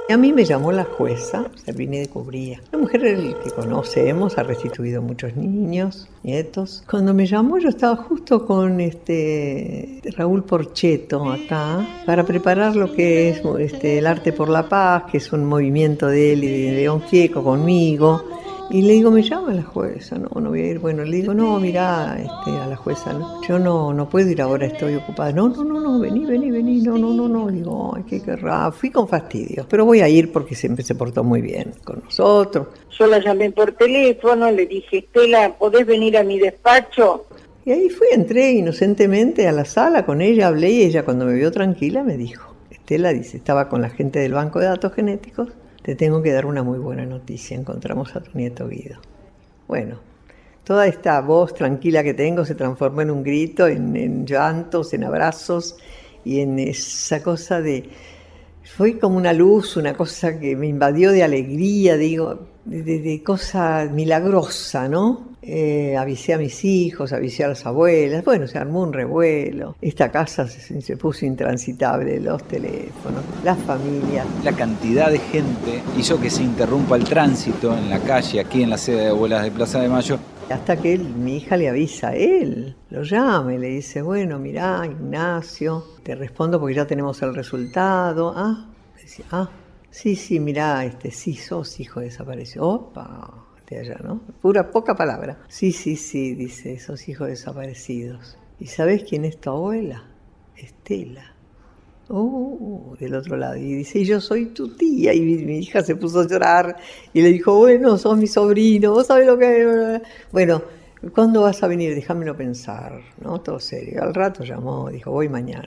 A mí me llamó la jueza, Servini de Cubría, una mujer que conocemos, ha restituido muchos niños, nietos. Cuando me llamó yo estaba justo con Raúl Porcheto acá para preparar lo que es el Arte por la Paz, que es un movimiento de él y de León Gieco conmigo. Y le digo, me llama la jueza, no voy a ir. Bueno, le digo, no, mirá, a la jueza, ¿no? Yo no puedo ir ahora, estoy ocupada. No, vení, no. Digo, ay, qué querrá. Fui con fastidio, pero voy a ir porque siempre se portó muy bien con nosotros. Yo la llamé por teléfono, le dije, Estela, ¿podés venir a mi despacho? Y ahí entré inocentemente a la sala con ella, hablé y ella cuando me vio tranquila me dijo, Estela, dice, estaba con la gente del Banco de Datos Genéticos, te tengo que dar una muy buena noticia, encontramos a tu nieto Guido. Bueno, toda esta voz tranquila que tengo se transformó en un grito, en llantos, en abrazos y en esa cosa fue como una luz, una cosa que me invadió de alegría, digo, de cosa milagrosa, ¿no? Avisé a mis hijos, avisé a las abuelas, bueno, se armó un revuelo. Esta casa se puso intransitable, los teléfonos, las familias. La cantidad de gente hizo que se interrumpa el tránsito en la calle, aquí en la sede de Abuelas de Plaza de Mayo. Hasta que mi hija le avisa a él, lo llama y le dice, bueno, mirá, Ignacio, te respondo porque ya tenemos el resultado. Sí, mirá, sí, sos hijo desaparecido. Opa, de allá, ¿no? Poca palabra. Sí, dice, sos hijos desaparecidos. ¿Y sabés quién es tu abuela? Estela. Del otro lado. Y dice, yo soy tu tía. Y mi hija se puso a llorar y le dijo, bueno, sos mi sobrino, vos sabés lo que es. Bueno, ¿cuándo vas a venir? Déjamelo pensar, ¿no? Todo serio. Al rato llamó, dijo, voy mañana.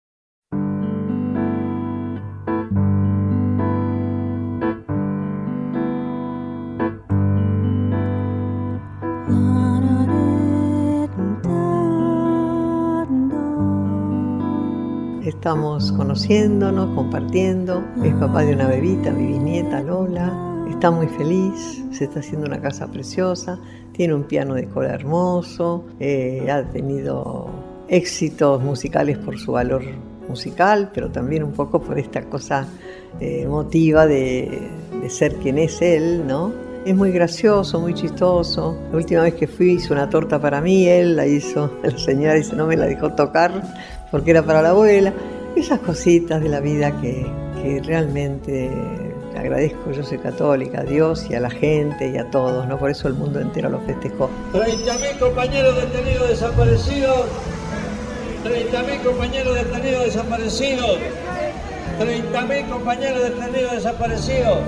Estamos conociéndonos, compartiendo. Es papá de una bebita, mi bisnieta Lola. Está muy feliz, se está haciendo una casa preciosa. Tiene un piano de cola hermoso. Ha tenido éxitos musicales por su valor musical, pero también un poco por esta cosa emotiva de ser quien es él, ¿no? Es muy gracioso, muy chistoso. La última vez que fui hizo una torta para mí, él la hizo. La señora dice, no me la dejó tocar porque era para la abuela. Esas cositas de la vida que realmente agradezco. Yo soy católica, a Dios y a la gente y a todos, ¿no? Por eso el mundo entero lo festejó. 30.000 compañeros detenidos desaparecidos. 30.000 compañeros detenidos desaparecidos. 30.000 compañeros detenidos desaparecidos.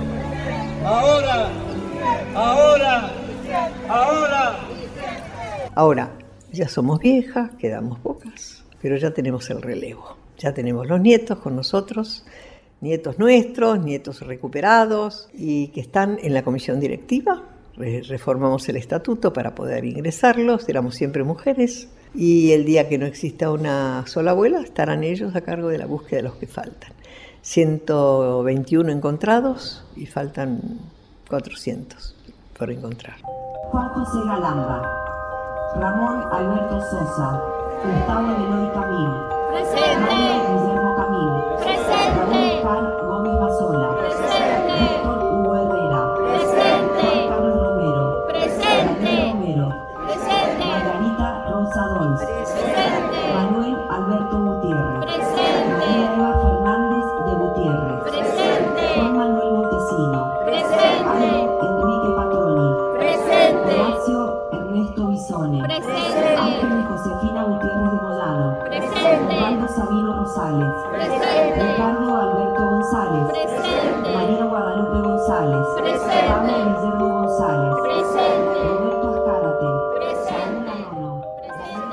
Ahora, ya somos viejas, quedamos pocas, pero ya tenemos el relevo. Ya tenemos los nietos con nosotros, nietos nuestros, nietos recuperados y que están en la comisión directiva. Reformamos el estatuto para poder ingresarlos, éramos siempre mujeres. Y el día que no exista una sola abuela, estarán ellos a cargo de la búsqueda de los que faltan. 121 encontrados y faltan 400 por encontrar. Juan José Galamba, Ramón Alberto Sosa, Gustavo Eloy Camil, presente. Guillermo Camil, presente. Raúl Gómez Basola, presente. Víctor Hugo Herrera, presente. Carlos Romero, presente. Romero, presente. Margarita Rosa Dolz, presente. Manuel Alberto Gutiérrez, presente. Eva Fernández de Gutiérrez, presente. Juan Manuel Montesino, presente. Enrique Patroni, presente. Horacio Ernesto Bisone, presente. Ángel y Josefina Gutiérrez de Moyano, presente. Osvaldo Sabino Rosales, presente. Ricardo Alberto González, presente. María Guadalupe González, presente. Pablo Guillermo González, presente. Roberto Azcárate, presente. Nono, presente.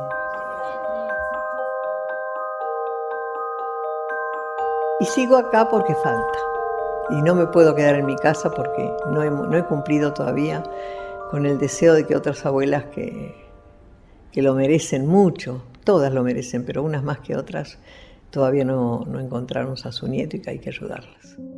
Y sigo acá porque falta. Y no me puedo quedar en mi casa porque no he cumplido todavía con el deseo de que otras abuelas que lo merecen mucho, todas lo merecen, pero unas más que otras, todavía no encontraron a su nieto y que hay que ayudarlas.